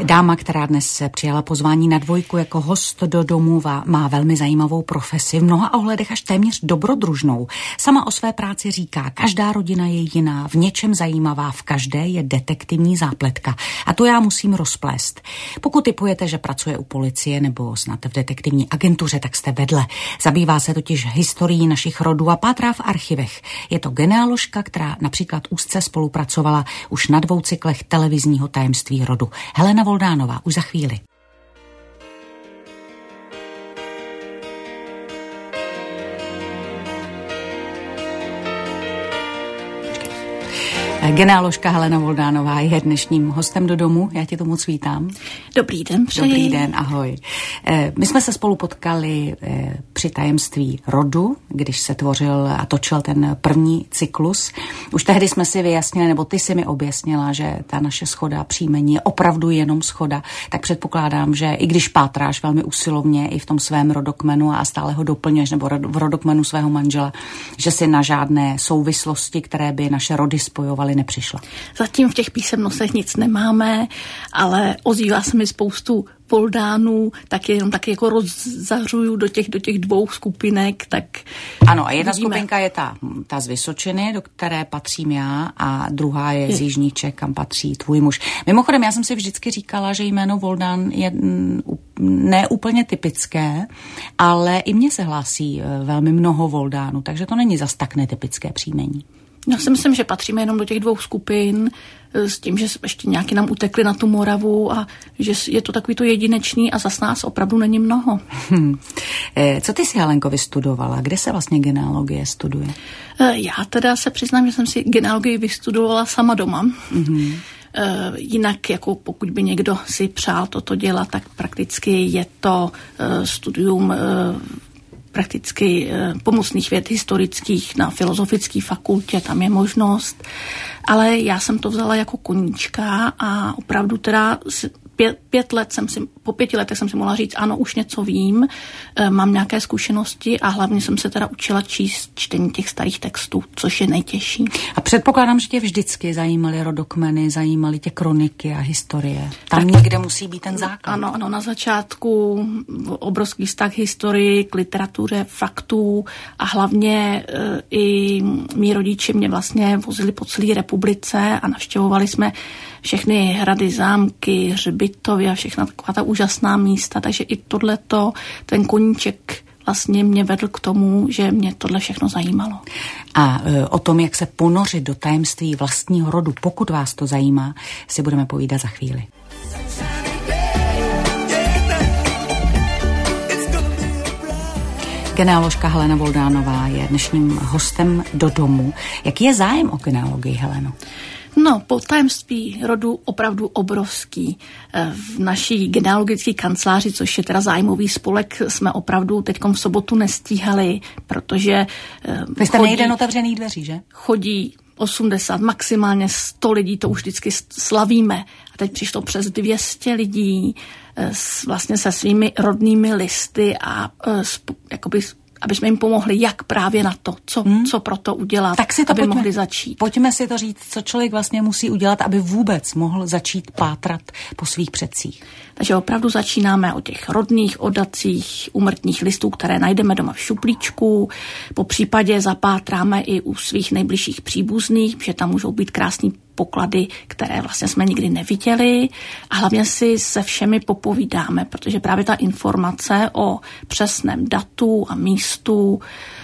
Dáma, která dnes přijala pozvání na Dvojku jako host do domova, má velmi zajímavou profesi, v mnoha ohledech až téměř dobrodružnou. Sama o své práci říká, každá rodina je jiná, v něčem zajímavá, v každé je detektivní zápletka. A to já musím rozplést. Pokud tipujete, že pracuje u policie nebo snad v detektivní agentuře, tak jste vedle. Zabývá se totiž historií našich rodů a pátrá v archivech. Je to genealožka, která například úzce spolupracovala už na 2 cyklech televizního Tajemství rodu. Helena Voldánová už za chvíli. Genealožka Helena Voldánová je dnešním hostem do domu. Já tě to moc vítám. Dobrý den, přeji. Dobrý den, ahoj. My jsme se spolu potkali při Tajemství rodu, když se tvořil a točil ten první cyklus. Už tehdy jsme si vyjasnili, nebo ty si mi objasnila, že ta naše shoda příjmení je opravdu jenom shoda. Tak předpokládám, že i když pátráš velmi usilovně i v tom svém rodokmenu a stále ho doplňuješ, nebo v rodokmenu svého manžela, že si na žádné souvislosti, které by naše rody spojovaly, nepřišla. Zatím v těch písemnostech nic nemáme, ale ozývá se mi spoustu Voldánů, tak jenom taky jako rozzařuju do těch 2 skupinek, tak ano, a jedna vidíme. Skupinka je ta z Vysočiny, do které patřím já, a druhá je z Jižních Čech, kam patří tvůj muž. Mimochodem, já jsem si vždycky říkala, že jméno Voldán je ne úplně typické, ale i mně se hlásí velmi mnoho Voldánů, takže to není zas tak netypické příjmení. Já si myslím, že patříme jenom do těch 2 skupin s tím, že ještě nějaký nám utekli na tu Moravu a že je to takový to jedinečný a zas nás opravdu není mnoho. Co ty si, Helenko, vystudovala? Kde se vlastně genealogie studuje? Já teda se přiznám, že jsem si genealogii vystudovala sama doma. Mm-hmm. Jinak, jako pokud by někdo si přál toto dělat, tak prakticky je to studium prakticky pomocných věd historických na Filozofické fakultě, tam je možnost, ale já jsem to vzala jako koníčka a opravdu teda po 5 letech jsem si mohla říct, ano, už něco vím, mám nějaké zkušenosti a hlavně jsem se teda učila číst čtení těch starých textů, což je nejtěžší. A předpokládám, že tě vždycky zajímaly rodokmeny, zajímaly tě kroniky a historie. Tam někde musí být ten základ. Ano, na začátku obrovský vztah historii, k literatuře, faktů a hlavně i mí rodiče mě vlastně vozili po celé republice a navštěvovali jsme všechny hrady, zámky, hřbitovy a všechna taková ta úžasná místa, takže i tohleto, ten koníček vlastně mě vedl k tomu, že mě tohle všechno zajímalo. A o tom, jak se ponořit do tajemství vlastního rodu, pokud vás to zajímá, si budeme povídat za chvíli. Genealožka Helena Voldánová je dnešním hostem do domu. Jaký je zájem o genealogii, Heleno? No, po tajemství rodu opravdu obrovský. V naší genealogické kanceláři, což je teda zájmový spolek, jsme opravdu teďkom v sobotu nestíhali, protože vy jste nejden otevřený dveří, že? Chodí 80, maximálně 100 lidí, to už vždycky slavíme. A teď přišlo přes 200 lidí vlastně se svými rodnými listy a jakoby aby jsme jim pomohli, jak právě na to, co pro to udělat, tak si to aby mohli začít. Pojďme si to říct, co člověk vlastně musí udělat, aby vůbec mohl začít pátrat po svých předcích. Takže opravdu začínáme o těch rodných odacích, úmrtních listů, které najdeme doma v šuplíčku. Po případě zapátráme i u svých nejbližších příbuzných, že tam můžou být krásný poklady, které vlastně jsme nikdy neviděli a hlavně si se všemi popovídáme, protože právě ta informace o přesném datu a místu,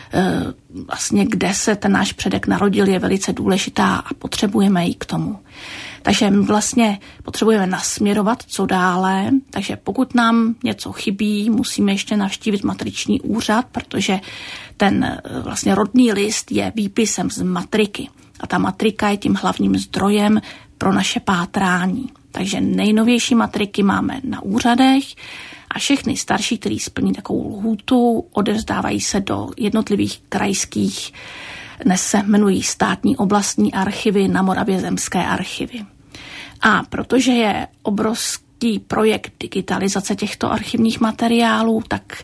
vlastně kde se ten náš předek narodil, je velice důležitá a potřebujeme ji k tomu. Takže my vlastně potřebujeme nasměrovat, co dále, takže pokud nám něco chybí, musíme ještě navštívit matriční úřad, protože ten vlastně rodný list je výpisem z matriky. A ta matrika je tím hlavním zdrojem pro naše pátrání. Takže nejnovější matriky máme na úřadech a všechny starší, který splní takovou lhůtu, odevzdávají se do jednotlivých krajských, dnes se jmenují státní oblastní archivy, na Moravě zemské archivy. A protože je obrovský projekt digitalizace těchto archivních materiálů, tak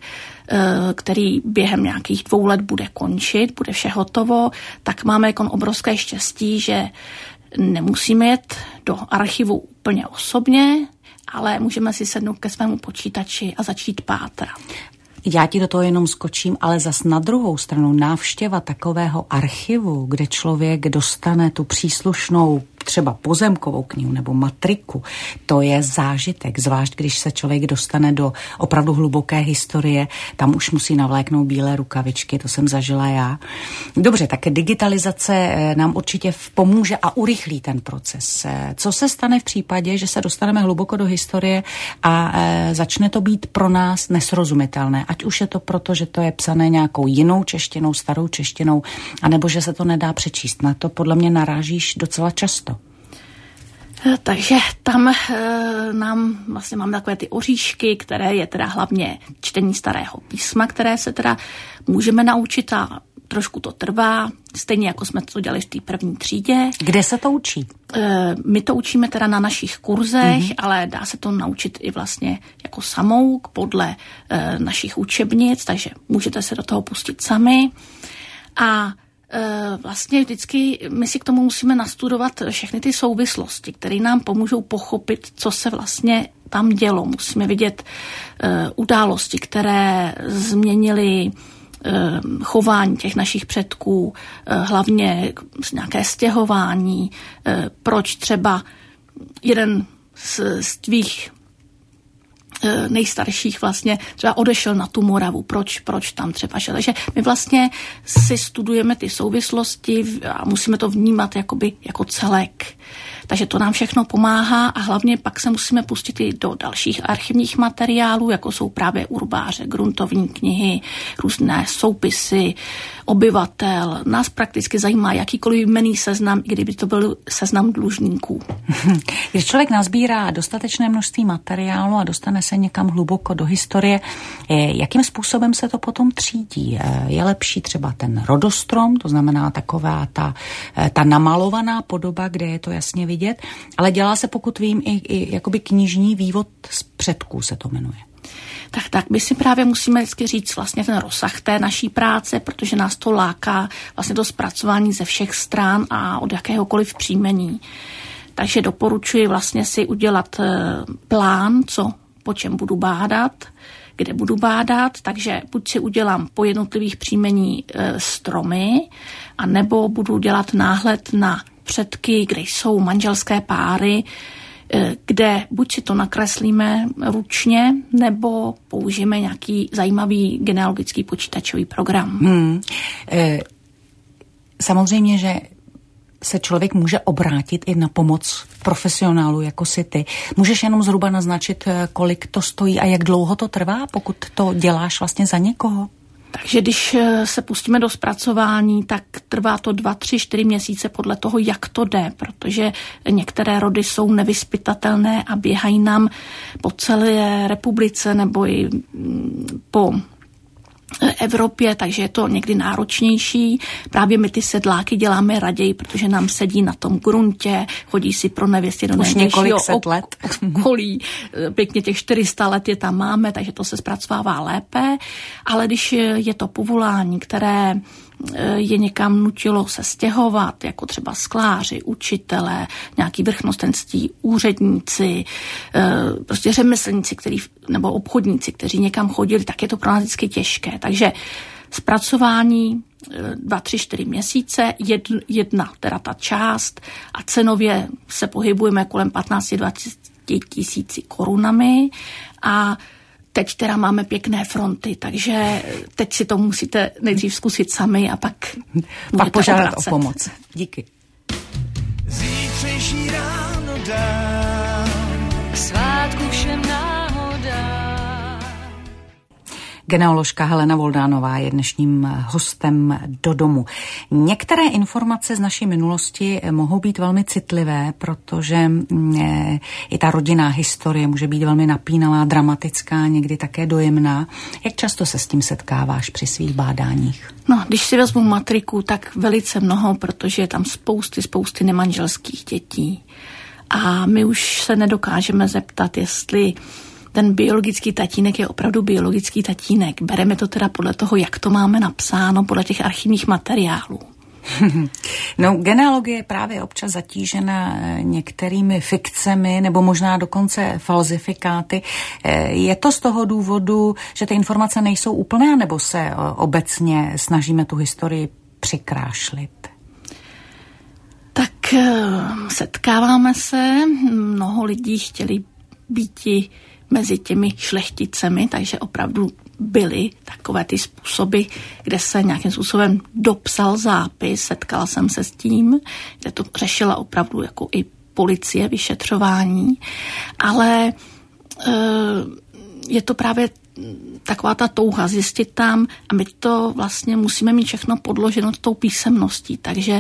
který během nějakých 2 let bude končit, bude vše hotovo, tak máme jako obrovské štěstí, že nemusíme jet do archivu úplně osobně, ale můžeme si sednout ke svému počítači a začít pátrat. Já ti do toho jenom skočím, ale zas na druhou stranu návštěva takového archivu, kde člověk dostane tu příslušnou třeba pozemkovou knihu nebo matriku, to je zážitek, zvlášť když se člověk dostane do opravdu hluboké historie, tam už musí navléknout bílé rukavičky, to jsem zažila já. Dobře, tak digitalizace nám určitě pomůže a urychlí ten proces. Co se stane v případě, že se dostaneme hluboko do historie a začne to být pro nás nesrozumitelné, ať už je to proto, že to je psané nějakou jinou češtinou, starou češtinou, anebo že se to nedá přečíst. Na to podle mě narážíš docela často. Takže tam nám vlastně máme takové ty oříšky, které je teda hlavně čtení starého písma, které se teda můžeme naučit a trošku to trvá, stejně jako jsme to dělali v té první třídě. Kde se to učí? My to učíme teda na našich kurzech, ale dá se to naučit i vlastně jako samouk podle našich učebnic, takže můžete se do toho pustit sami. A vlastně vždycky my si k tomu musíme nastudovat všechny ty souvislosti, které nám pomůžou pochopit, co se vlastně tam dělo. Musíme vidět události, které změnily chování těch našich předků, hlavně nějaké stěhování, proč třeba jeden z tvých nejstarších vlastně třeba odešel na tu Moravu, proč tam třeba šel. Takže my vlastně si studujeme ty souvislosti a musíme to vnímat jako celek. Takže to nám všechno pomáhá a hlavně pak se musíme pustit i do dalších archivních materiálů, jako jsou právě urbáře, gruntovní knihy, různé soupisy, obyvatel. Nás prakticky zajímá jakýkoliv jmenný seznam, i kdyby to byl seznam dlužníků. Když člověk nazbírá dostatečné množství materiálu a dostane se někam hluboko do historie, jakým způsobem se to potom třídí? Je lepší třeba ten rodostrom, to znamená taková ta namalovaná podoba, kde je to jasně vidět, ale dělá se, pokud vím, i jakoby knižní vývod z předků se to jmenuje. Tak my si právě musíme vždycky říct vlastně ten rozsah té naší práce, protože nás to láká vlastně to zpracování ze všech stran a od jakéhokoliv příjmení. Takže doporučuji vlastně si udělat plán, po čem budu bádat, kde budu bádat, takže buď si udělám po jednotlivých příjmení stromy, anebo budu dělat náhled na předky, kde jsou manželské páry, kde buď si to nakreslíme ručně, nebo použijeme nějaký zajímavý genealogický počítačový program. Samozřejmě, že se člověk může obrátit i na pomoc profesionálu, jako si ty. Můžeš jenom zhruba naznačit, kolik to stojí a jak dlouho to trvá, pokud to děláš vlastně za někoho? Takže když se pustíme do zpracování, tak trvá to 2, 3, 4 měsíce podle toho, jak to jde, protože některé rody jsou nevyzpytatelné a běhají nám po celé republice nebo i po Evropě, takže je to někdy náročnější. Právě my ty sedláky děláme raději, protože nám sedí na tom gruntě, chodí si pro nevěsty do nejbližšího okolí. Pěkně těch 400 let je tam máme, takže to se zpracovává lépe. Ale když je to povolání, které je někam nutilo se stěhovat, jako třeba skláři, učitelé, nějaký vrchnostenství, úředníci, prostě řemeslníci, nebo obchodníci, kteří někam chodili, tak je to pro nás vždycky těžké. Takže zpracování 2, 3, 4 měsíce, jedna teda ta část a cenově se pohybujeme kolem 15-20 tisíci korunami a teď teda máme pěkné fronty, takže teď si to musíte nejdřív zkusit sami a pak požádat o pomoc. Díky. Zítřejší ráno dám k svátku všem náhodám. Genealožka Helena Voldánová je dnešním hostem do domu. Některé informace z naší minulosti mohou být velmi citlivé, protože i ta rodinná historie může být velmi napínavá, dramatická, někdy také dojemná. Jak často se s tím setkáváš při svých bádáních? No, když si vezmu matriku, tak velice mnoho, protože je tam spousty nemanželských dětí. A my už se nedokážeme zeptat, jestli ten biologický tatínek je opravdu biologický tatínek. Bereme to teda podle toho, jak to máme napsáno, podle těch archivních materiálů. No, genealogie je právě občas zatížena některými fikcemi nebo možná dokonce falzifikáty. Je to z toho důvodu, že ty informace nejsou úplné, nebo se obecně snažíme tu historii přikrášlit? Tak setkáváme se, mnoho lidí chtěli být mezi těmi šlechticemi, takže opravdu byly takové ty způsoby, kde se nějakým způsobem dopsal zápis, setkala jsem se s tím, kde to řešila opravdu jako i policie, vyšetřování, ale je to právě taková ta touha zjistit tam a my to vlastně musíme mít všechno podloženo tou písemností, takže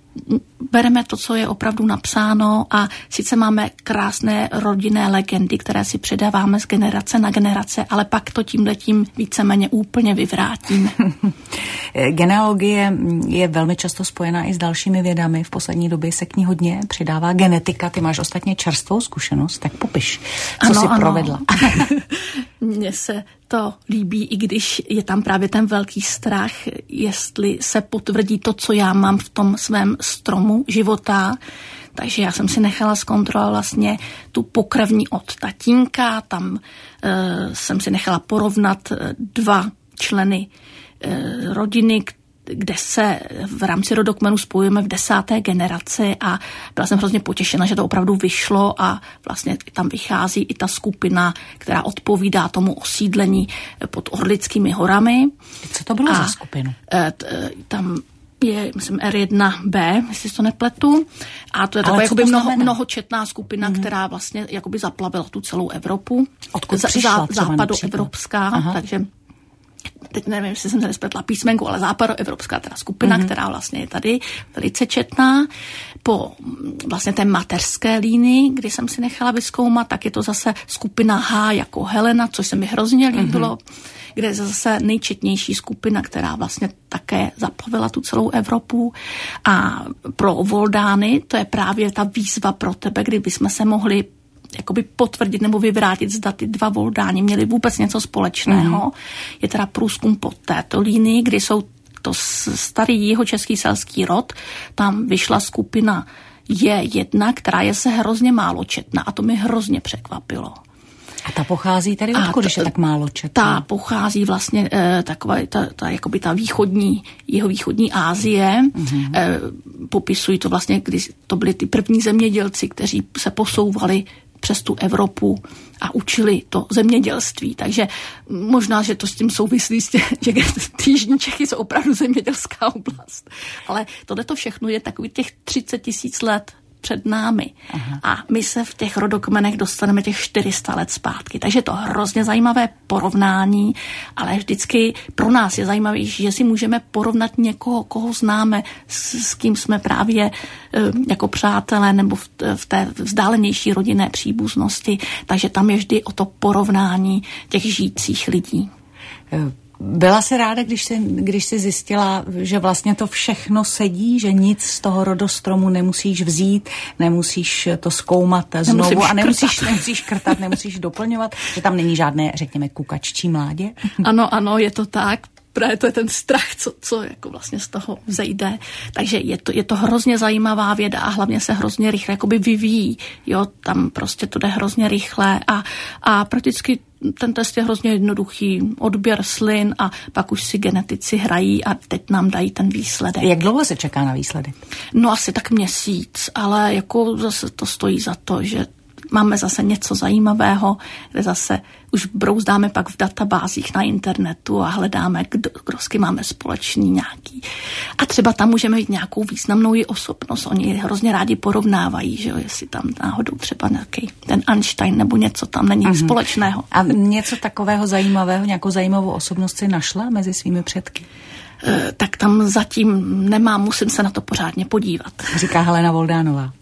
bereme to, co je opravdu napsáno a sice máme krásné rodinné legendy, které si předáváme z generace na generace, ale pak to tímhletím víceméně úplně vyvrátíme. Genealogie je velmi často spojená i s dalšími vědami. V poslední době se k ní hodně přidává genetika. Ty máš ostatně čerstvou zkušenost, tak popiš, co jsi provedla. Mně se to líbí, i když je tam právě ten velký strach, jestli se potvrdí to, co já mám v tom svém stromu života. Takže já jsem si nechala zkontrolovat vlastně tu pokrevní od tatínka, tam jsem si nechala porovnat 2 členy rodiny, kde se v rámci rodokmenu spojujeme v 10. generaci a byla jsem hrozně potěšena, že to opravdu vyšlo a vlastně tam vychází i ta skupina, která odpovídá tomu osídlení pod Orlickými horami. Co to bylo za skupinu? Tam je, myslím, R1B, jestli to nepletu. A to je taková jakoby mnohočetná skupina, která vlastně jakoby zaplavila tu celou Evropu. Odkud přišla? Západoevropská, takže teď nevím, jestli jsem se nespletla písmenku, ale západoevropská teda skupina, která vlastně je tady velice četná. Po vlastně té mateřské línii, kdy jsem si nechala vyzkoumat, tak je to zase skupina H jako Helena, což se mi hrozně líbilo, kde je zase nejčetnější skupina, která vlastně také zaplavila tu celou Evropu. A pro Voldány to je právě ta výzva pro tebe, kdybychom se mohli jakoby potvrdit nebo vyvrátit, zda ty 2 Voldáni měli vůbec něco společného. Je teda průzkum po této línii, kdy jsou to starý jihočeský selský rod, tam vyšla skupina J1, která je se hrozně málo četná a to mi hrozně překvapilo. A ta pochází tady odkud, když je tak málo četná? Ta pochází vlastně jakoby ta jihovýchodní Asie. Popisují to vlastně, když to byli ty první zemědělci, kteří se posouvali přes tu Evropu a učili to zemědělství. Takže možná, že to s tím souvislí, že ty jižní Čechy jsou opravdu zemědělská oblast. Ale tohleto všechno je takový těch 30 000 let před námi. A my se v těch rodokmenech dostaneme těch 400 let zpátky. Takže je to hrozně zajímavé porovnání, ale vždycky pro nás je zajímavější, že si můžeme porovnat někoho, koho známe, s kým jsme právě jako přátelé nebo v té vzdálenější rodinné příbuznosti. Takže tam je vždy o to porovnání těch žijících lidí. Byla jsi ráda, když jsi zjistila, že vlastně to všechno sedí, že nic z toho rodostromu nemusíš vzít, nemusíš to zkoumat znovu a nemusíš škrtat, nemusíš doplňovat, že tam není žádné, řekněme, kukaččí mládě? Ano, je to tak. Právě to je ten strach, co jako vlastně z toho vzejde. Takže je to hrozně zajímavá věda a hlavně se hrozně rychle jakoby vyvíjí. Jo, tam prostě to jde hrozně rychle a prakticky ten test je hrozně jednoduchý. Odběr slin a pak už si genetici hrají a teď nám dají ten výsledek. Jak dlouho se čeká na výsledek? No asi tak měsíc, ale jako zase to stojí za to, že máme zase něco zajímavého, kde zase už brouzdáme pak v databázích na internetu a hledáme, kdo s kým máme společný nějaký. A třeba tam můžeme mít nějakou významnou i osobnost. Oni hrozně rádi porovnávají, že jo, jestli tam náhodou třeba nějaký ten Einstein nebo něco tam není společného. A něco takového zajímavého, nějakou zajímavou osobnost si našla mezi svými předky? Tak tam zatím nemám, musím se na to pořádně podívat. Říká Helena Voldánová.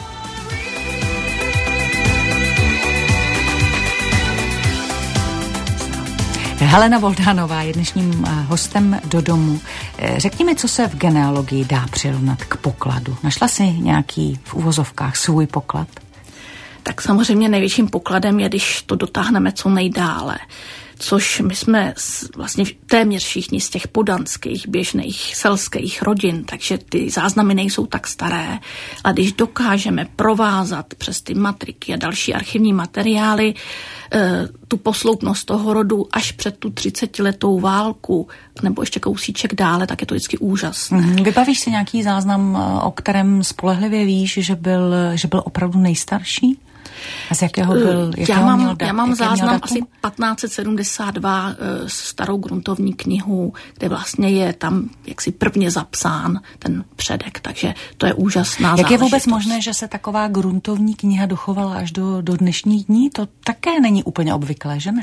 Helena Voldánová je dnešním hostem Do domu. Řekni mi, co se v genealogii dá přirovnat k pokladu. Našla jsi nějaký v uvozovkách svůj poklad? Tak samozřejmě největším pokladem je, když to dotáhneme co nejdále. což my jsme vlastně téměř všichni z těch podanských, běžných selských rodin, takže ty záznamy nejsou tak staré, ale když dokážeme provázat přes ty matriky a další archivní materiály tu posloupnost toho rodu až před tu 30letou válku, nebo ještě kousíček dále, tak je to vždycky úžasné. Vybavíš si nějaký záznam, o kterém spolehlivě víš, že byl opravdu nejstarší? A z jakého byl? Já mám záznam asi 1572 starou gruntovní knihu, kde vlastně je tam jaksi prvně zapsán ten předek, takže to je úžasná záležitost. Jak je vůbec možné, že se taková gruntovní kniha dochovala až do dnešních dní? To také není úplně obvyklé, že ne?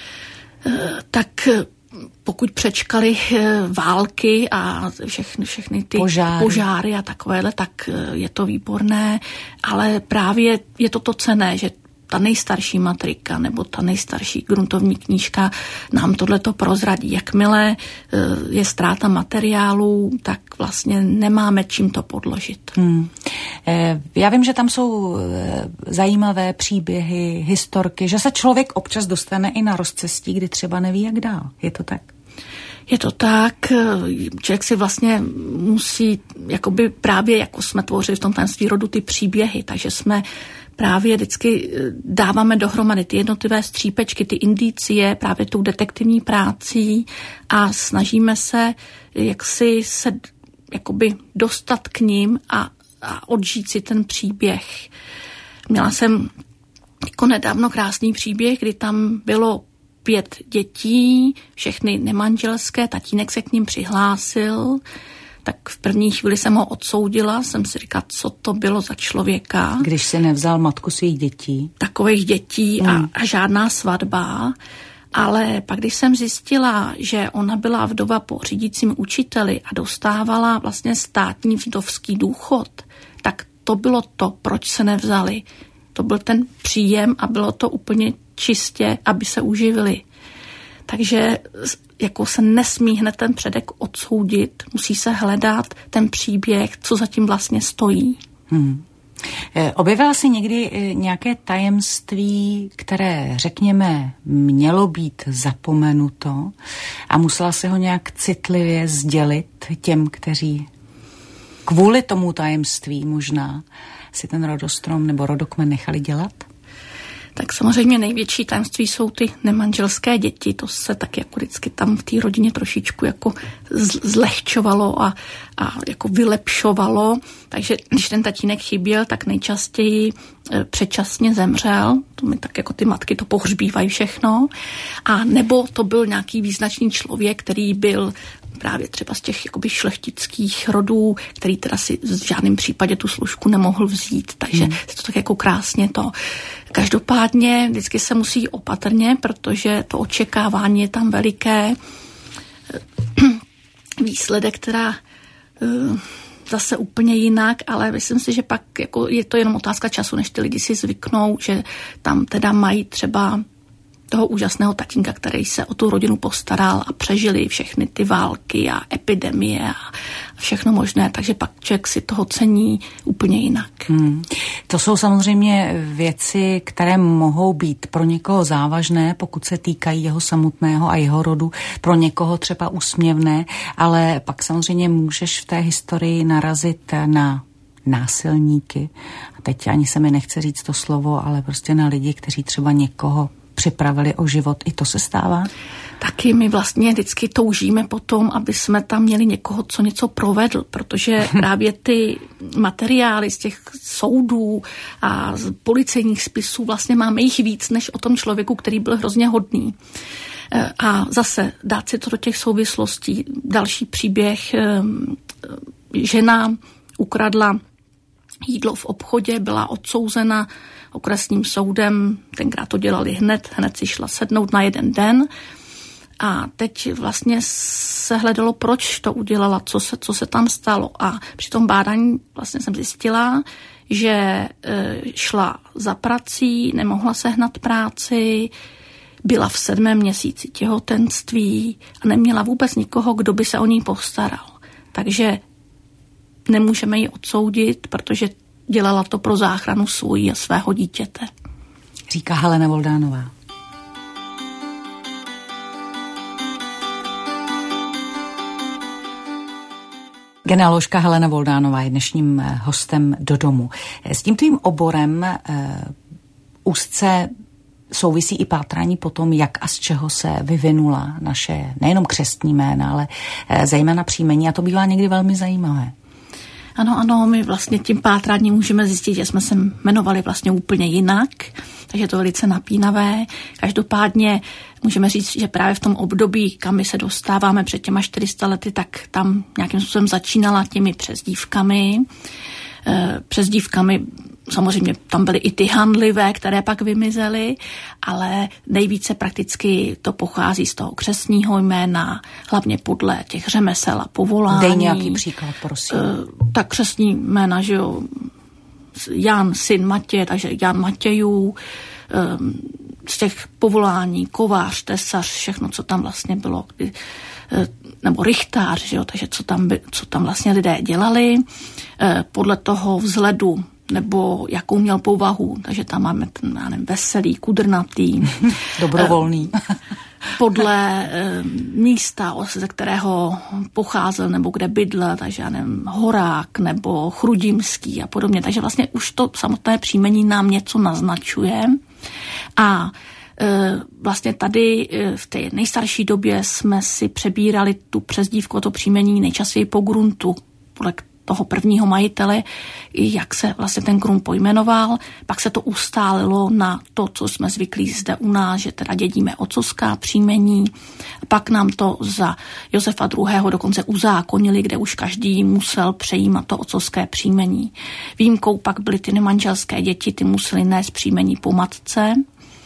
Tak pokud přečkali války a všechny ty požáry a takovéhle, tak je to výborné, ale právě je to cenné, že ta nejstarší matrika nebo ta nejstarší gruntovní knížka nám tohleto prozradí. Jakmile je ztráta materiálů, tak vlastně nemáme čím to podložit. Já vím, že tam jsou zajímavé příběhy, historky, že se člověk občas dostane i na rozcestí, kdy třeba neví, jak dál. Je to tak? Je to tak, člověk si vlastně musí, jakoby právě jako jsme tvořili v tom tajemství rodu ty příběhy, takže jsme právě vždycky dáváme dohromady ty jednotlivé střípečky, ty indicie právě tou detektivní prácí a snažíme se jaksi se jakoby dostat k ním a odžít si ten příběh. Měla jsem jako nedávno krásný příběh, kdy tam bylo 5 dětí, všechny nemanželské, tatínek se k ním přihlásil, tak v první chvíli jsem ho odsoudila, jsem si říkala, co to bylo za člověka. Když si nevzal matku svých dětí. Takových dětí a žádná svatba, ale pak když jsem zjistila, že ona byla vdova po řídícím učiteli a dostávala vlastně státní vdovský důchod, tak to bylo to, proč se nevzali. To byl ten příjem a bylo to úplně čistě, aby se uživili. Takže jako se nesmí hned ten předek odsoudit, musí se hledat ten příběh, co zatím vlastně stojí. Objevila jsi někdy nějaké tajemství, které, řekněme, mělo být zapomenuto a musela se ho nějak citlivě sdělit těm, kteří kvůli tomu tajemství možná si ten rodostrom nebo rodokmen nechali dělat? Tak samozřejmě největší tajemství jsou ty nemanželské děti. To se tak jako vždycky tam v té rodině trošičku jako zlehčovalo a jako vylepšovalo. Takže když ten tatínek chyběl, tak nejčastěji předčasně zemřel. To mi tak jako ty matky to pohřbívají všechno. A nebo to byl nějaký význačný člověk, který byl právě třeba z těch jakoby šlechtických rodů, který teda si v žádném případě tu služku nemohl vzít. Takže se to tak jako krásně to. Každopádně vždycky se musí opatrně, protože to očekávání je tam veliké. Výsledek teda zase úplně jinak, ale myslím si, že pak jako je to jenom otázka času, než ty lidi si zvyknou, že tam teda mají třeba toho úžasného tatínka, který se o tu rodinu postaral a přežili všechny ty války a epidemie a všechno možné, takže pak člověk si toho cení úplně jinak. To jsou samozřejmě věci, které mohou být pro někoho závažné, pokud se týkají jeho samotného a jeho rodu, pro někoho třeba úsměvné, ale pak samozřejmě můžeš v té historii narazit na násilníky. A teď ani se mi nechce říct to slovo, ale prostě na lidi, kteří třeba někoho připravili o život. I to se stává? Taky my vlastně vždycky toužíme potom, aby jsme tam měli někoho, co něco provedl, protože právě ty materiály z těch soudů a z policejních spisů vlastně máme jich víc, než o tom člověku, který byl hrozně hodný. A zase dát si to do těch souvislostí. Další příběh. Žena ukradla jídlo v obchodě, byla odsouzena okresním soudem, tenkrát to dělali hned si šla sednout na jeden den a teď vlastně se hledalo, proč to udělala, co se tam stalo a při tom bádání vlastně jsem zjistila, že šla za prací, nemohla sehnat práci, byla v 7. měsíci těhotenství a neměla vůbec nikoho, kdo by se o ní postaral. Takže nemůžeme ji odsoudit, protože dělala to pro záchranu svůj a svého dítěte. Říká Helena Voldánová. Genealožka Helena Voldánová je dnešním hostem Do domu. S tím tvým oborem úzce souvisí i pátrání po tom, jak a z čeho se vyvinula naše nejenom křestní jména, ale zejména příjmení, a to bývá někdy velmi zajímavé. Ano, my vlastně tím pátráním můžeme zjistit, že jsme se jmenovali vlastně úplně jinak, takže je to velice napínavé. Každopádně můžeme říct, že právě v tom období, kam my se dostáváme před těma 400 lety, tak tam nějakým způsobem začínala těmi přezdívkami. Přezdívkami samozřejmě tam byly i ty handlivé, které pak vymizely, ale nejvíce prakticky to pochází z toho křestního jména, hlavně podle těch řemesel a povolání. Dej nějaký příklad, prosím. Tak křestní jména, že jo, Jan, syn Matěje, takže Jan Matějů, z těch povolání, kovář, tesař, všechno, co tam vlastně bylo, nebo rychtář, že jo, takže co tam vlastně lidé dělali, podle toho vzhledu, nebo jakou měl povahu, takže tam máme ten, já nevím, veselý, kudrnatý. Dobrovolný. Podle místa, ze kterého pocházel, nebo kde bydlel, takže já nevím, Horák, nebo Chrudimský a podobně. Takže vlastně už to samotné příjmení nám něco naznačuje. A vlastně tady v té nejstarší době jsme si přebírali tu přezdívku, to příjmení nejčastěji po gruntu, podle toho prvního majitele, jak se vlastně ten grunt pojmenoval. Pak se to ustálilo na to, co jsme zvyklí zde u nás, že teda dědíme otcovská příjmení. Pak nám to za Josefa II. Dokonce uzákonili, kde už každý musel přejímat to otcovské příjmení. Výjimkou pak byly ty nemanželské děti, ty musely nést příjmení po matce.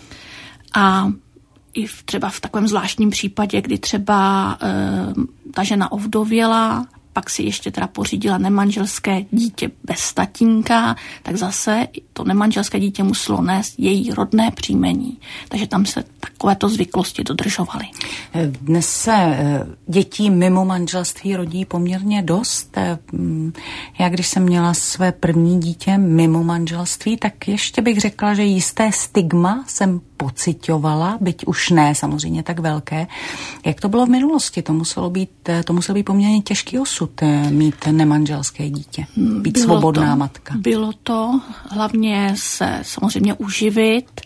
A i třeba v takovém zvláštním případě, kdy třeba ta žena ovdověla, pak si ještě teda pořídila nemanželské dítě bez tatínka, tak zase to nemanželské dítě muselo nést její rodné příjmení. Takže tam se takovéto zvyklosti dodržovaly. Dnes se dětí mimo manželství rodí poměrně dost. Já když jsem měla své první dítě mimo manželství, tak ještě bych řekla, že jisté stigma jsem pocitovala, byť už ne samozřejmě tak velké. Jak to bylo v minulosti? To musel být poměrně těžký osud mít nemanželské dítě, být svobodná matka. Bylo to, hlavně se samozřejmě uživit.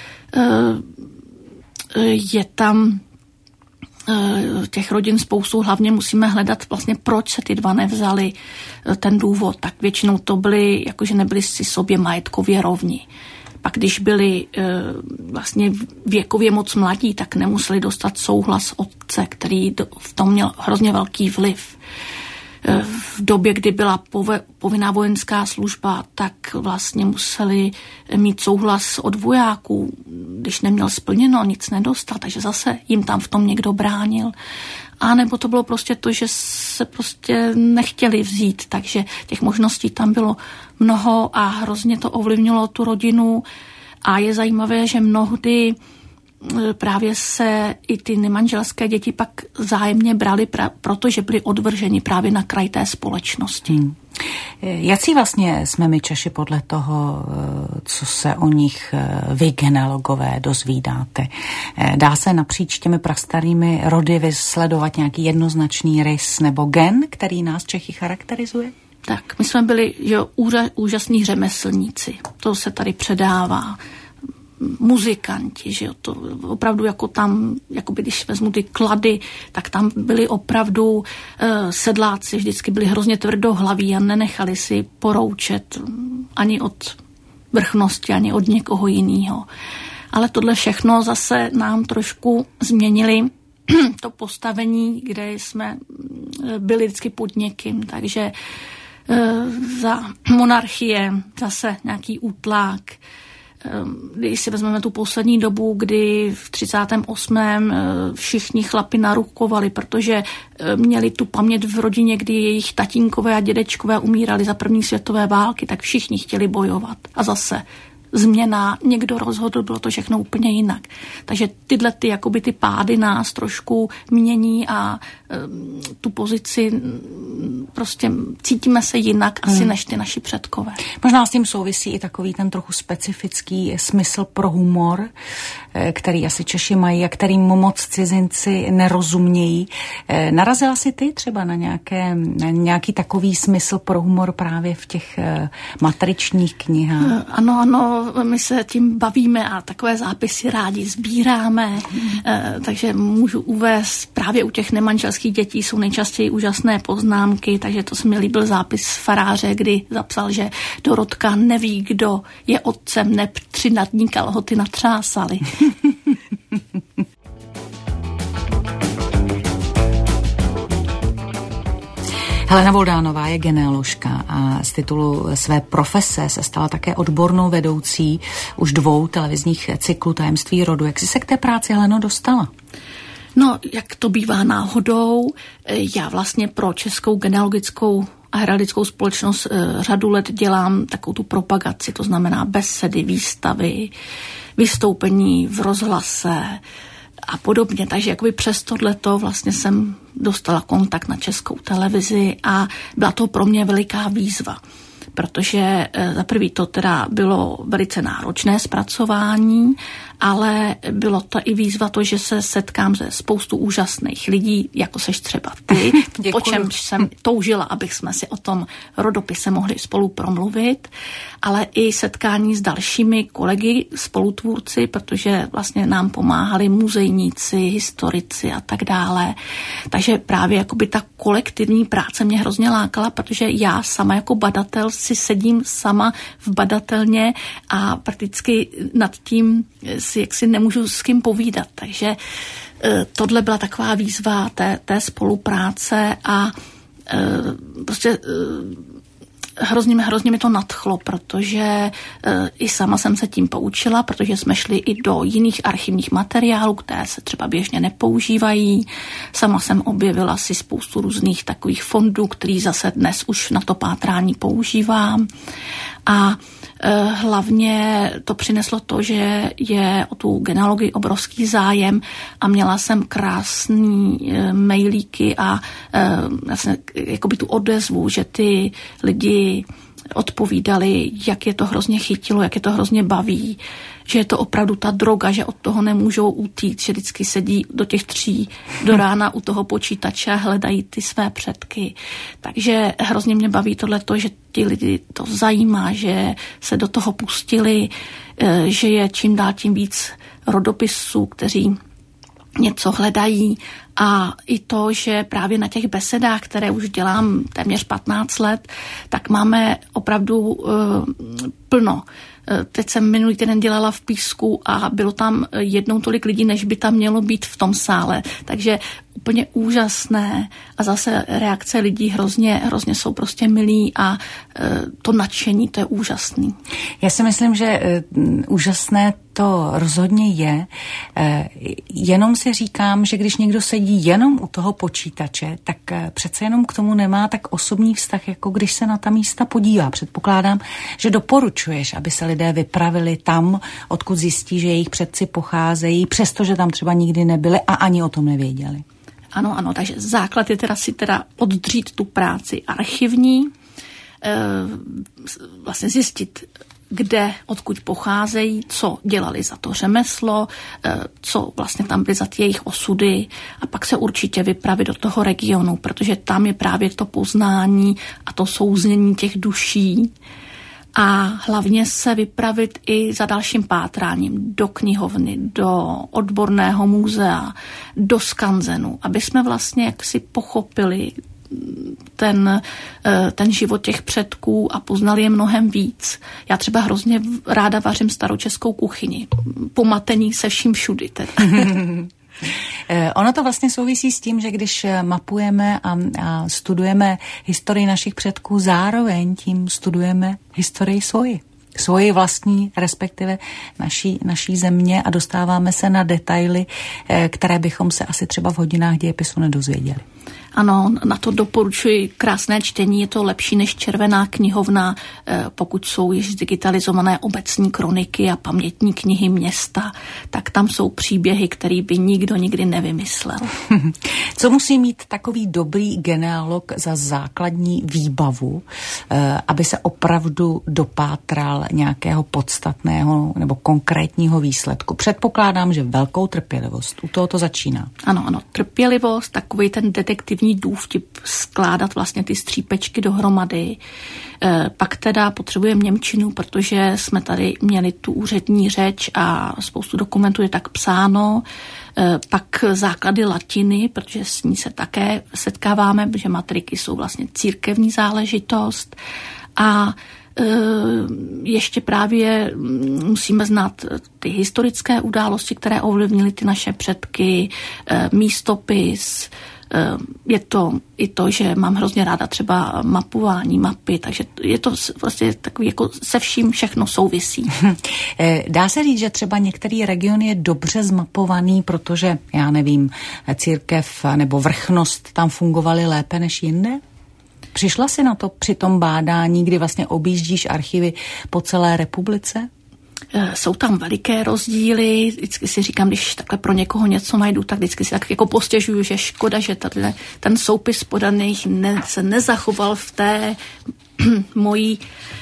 Je tam těch rodin spoustu, hlavně musíme hledat vlastně, proč se ty dva nevzali, ten důvod. Tak většinou to byly, jakože nebyli si sobě majetkově rovni. Pak když byli vlastně věkově moc mladí, tak nemuseli dostat souhlas otce, který v tom měl hrozně velký vliv. V době, kdy byla povinná vojenská služba, tak vlastně museli mít souhlas od vojáků. Když neměl splněno, nic nedostal, takže zase jim tam v tom někdo bránil. A nebo to bylo prostě to, že se prostě nechtěli vzít, takže těch možností tam bylo mnoho a hrozně to ovlivnilo tu rodinu. A je zajímavé, že mnohdy právě se i ty nemanželské děti pak vzájemně brali, protože byli odvrženi právě na kraj té společnosti. Jací vlastně jsme my Češi podle toho, co se o nich vy genealogové dozvídáte? Dá se napříč těmi prastarými rody vysledovat nějaký jednoznačný rys nebo gen, který nás Čechy charakterizuje? Tak, my jsme byli úžasní řemeslníci. To se tady předává. Muzikanti, že jo, to opravdu jako tam, jako když vezmu ty klady, tak tam byli opravdu sedláci, vždycky byli hrozně tvrdohlaví a nenechali si poroučet ani od vrchnosti, ani od někoho jiného. Ale tohle všechno zase nám trošku změnili to postavení, kde jsme byli vždycky pod někým, takže za monarchie zase nějaký útlak. Když si vezmeme tu poslední dobu, kdy v 38. všichni chlapi narukovali, protože měli tu paměť v rodině, kdy jejich tatínkové a dědečkové umírali za první světové války, tak všichni chtěli bojovat. A zase změna, někdo rozhodl, bylo to všechno úplně jinak. Takže tyhle ty pády nás trošku mění a tu pozici prostě cítíme se jinak asi než ty naši předkové. Možná s tím souvisí i takový ten trochu specifický smysl pro humor, který asi Češi mají a kterým moc cizinci nerozumějí. Narazila jsi ty třeba na nějaký takový smysl pro humor právě v těch matričních knihách? Ano, my se tím bavíme a takové zápisy rádi sbíráme, takže můžu uvést právě u těch nemanželských dětí jsou nejčastěji úžasné poznámky, takže to se mi líbil zápis z faráře, kdy zapsal, že Dorotka neví, kdo je otcem, neb 3 nad ní kalhoty natřásali. Helena Voldánová je genealožka a z titulu své profese se stala také odbornou vedoucí už 2 televizních cyklů Tajemství rodu. Jak jsi se k té práci, Heleno, dostala? No, jak to bývá náhodou, já vlastně pro Českou genealogickou a heraldickou společnost řadu let dělám takovou tu propagaci, to znamená besedy, výstavy, vystoupení v rozhlase a podobně. Takže jakoby přes tohleto vlastně jsem dostala kontakt na Českou televizi a byla to pro mě veliká výzva. Protože za prvý to teda bylo velice náročné zpracování, ale bylo to i výzva to, že se setkám se spoustu úžasných lidí, jako seš třeba ty, po čemž jsem toužila, abych jsme si o tom rodopise mohli spolu promluvit, ale i setkání s dalšími kolegy, spolutvůrci, protože vlastně nám pomáhali muzejníci, historici a tak dále. Takže právě jakoby ta kolektivní práce mě hrozně lákala, protože já sama jako badatel si sedím sama v badatelně a prakticky nad tím si jaksi nemůžu s kým povídat. Takže tohle byla taková výzva té spolupráce a prostě hrozně mi to nadchlo, protože i sama jsem se tím poučila, protože jsme šli i do jiných archivních materiálů, které se třeba běžně nepoužívají. Sama jsem objevila si spoustu různých takových fondů, který zase dnes už na to pátrání používám. A hlavně to přineslo to, že je o tu genealogii obrovský zájem a měla jsem krásný mailíky a vlastně jakoby tu odezvu, že ty lidi odpovídali, jak je to hrozně chytilo, jak je to hrozně baví, že je to opravdu ta droga, že od toho nemůžou utít, že vždycky sedí do těch 3 do rána u toho počítače a hledají ty své předky. Takže hrozně mě baví tohleto, že ti lidi to zajímá, že se do toho pustili, že je čím dál tím víc rodopisů, kteří něco hledají a i to, že právě na těch besedách, které už dělám téměř 15 let, tak máme opravdu plno. Teď jsem minulý týden dělala v Písku a bylo tam jednou tolik lidí, než by tam mělo být v tom sále. Takže úplně úžasné a zase reakce lidí hrozně jsou prostě milí a to nadšení, to je úžasný. Já si myslím, že úžasné to rozhodně je. Jenom si říkám, že když někdo sedí jenom u toho počítače, tak přece jenom k tomu nemá tak osobní vztah, jako když se na ta místa podívá. Předpokládám, že doporučuješ, aby se lidé vypravili tam, odkud zjistí, že jejich předci pocházejí, přestože tam třeba nikdy nebyli a ani o tom nevěděli. Ano, takže základ je teda si oddřít tu práci archivní, vlastně zjistit, kde, odkud pocházejí, co dělali za to řemeslo, co vlastně tam byly za ty jejich osudy a pak se určitě vypravit do toho regionu, protože tam je právě to poznání a to souznění těch duší a hlavně se vypravit i za dalším pátráním do knihovny, do odborného muzea, do skanzenu, aby jsme vlastně jaksi pochopili ten život těch předků a poznali je mnohem víc. Já třeba hrozně ráda vařím staročeskou kuchyni. Pomatení se vším všudy. Ono to vlastně souvisí s tím, že když mapujeme a studujeme historii našich předků, zároveň tím studujeme historii svoji vlastní, respektive naší země a dostáváme se na detaily, které bychom se asi třeba v hodinách dějepisu nedozvěděli. Ano, na to doporučuji krásné čtení, je to lepší než červená knihovna, pokud jsou již digitalizované obecní kroniky a pamětní knihy města, tak tam jsou příběhy, které by nikdo nikdy nevymyslel. Co musí mít takový dobrý genealog za základní výbavu, aby se opravdu dopátral nějakého podstatného nebo konkrétního výsledku? Předpokládám, že velkou trpělivost. U toho to začíná. Ano, trpělivost, takový ten detektivní důvtip, skládat vlastně ty střípečky dohromady. Pak teda potřebujeme němčinu, protože jsme tady měli tu úřední řeč a spoustu dokumentů je tak psáno. Pak základy latiny, protože s ní se také setkáváme, protože matriky jsou vlastně církevní záležitost. A ještě právě musíme znát ty historické události, které ovlivnily ty naše předky, místopis. Je to i to, že mám hrozně ráda třeba mapování, mapy, takže je to vlastně takový, jako se vším všechno souvisí. Dá se říct, že třeba některý region je dobře zmapovaný, protože, já nevím, církev nebo vrchnost tam fungovaly lépe než jinde? Přišla jsi na to při tom bádání, kdy vlastně objíždíš archivy po celé republice? Jsou tam veliké rozdíly, vždycky si říkám, když takhle pro někoho něco najdu, tak vždycky si tak jako postěžuju, že škoda, že ten soupis podaných se nezachoval v té mojí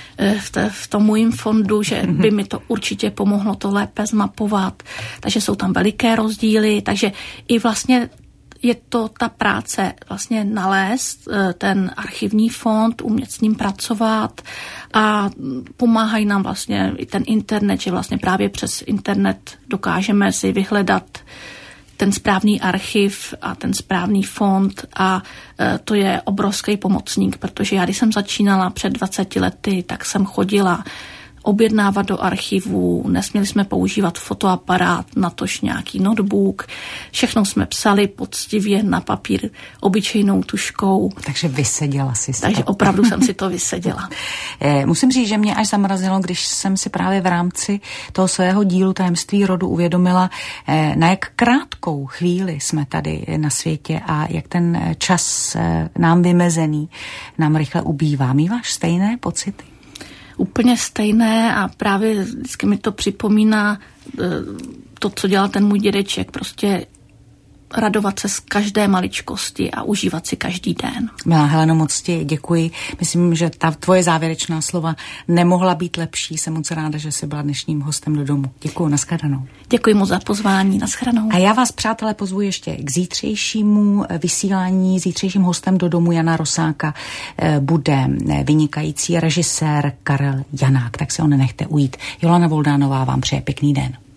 v tom mojím fondu, že by mi to určitě pomohlo to lépe zmapovat. Takže jsou tam veliké rozdíly, takže i vlastně je to ta práce vlastně nalézt ten archivní fond, umět s ním pracovat a pomáhají nám vlastně i ten internet, že vlastně právě přes internet dokážeme si vyhledat ten správný archiv a ten správný fond a to je obrovský pomocník, protože já, když jsem začínala před 20 lety, tak jsem chodila objednávat do archivu, nesměli jsme používat fotoaparát, natož nějaký notebook, všechno jsme psali poctivě na papír obyčejnou tužkou. Takže vyseděla si to. Takže opravdu jsem si to vyseděla. Musím říct, že mě až zamrazilo, když jsem si právě v rámci toho svého dílu Tajemství rodu uvědomila, na jak krátkou chvíli jsme tady na světě a jak ten čas nám vymezený nám rychle ubývá. Míváš stejné pocity? Úplně stejné a právě vždycky mi to připomíná to, co dělal ten můj dědeček, prostě radovat se z každé maličkosti a užívat si každý den. Milá Heleno, moc ti děkuji. Myslím, že ta tvoje závěrečná slova nemohla být lepší. Jsem moc ráda, že jsi byla dnešním hostem do domu. Děkuji, nashledanou. Děkuji moc za pozvání, nashledanou. A já vás, přátelé, pozvu ještě k zítřejšímu vysílání. Zítřejším hostem do domu Jana Rosáka bude vynikající režisér Karel Janák, tak se ho nenechte ujít. Jolana Voldánová vám přeje pěkný den.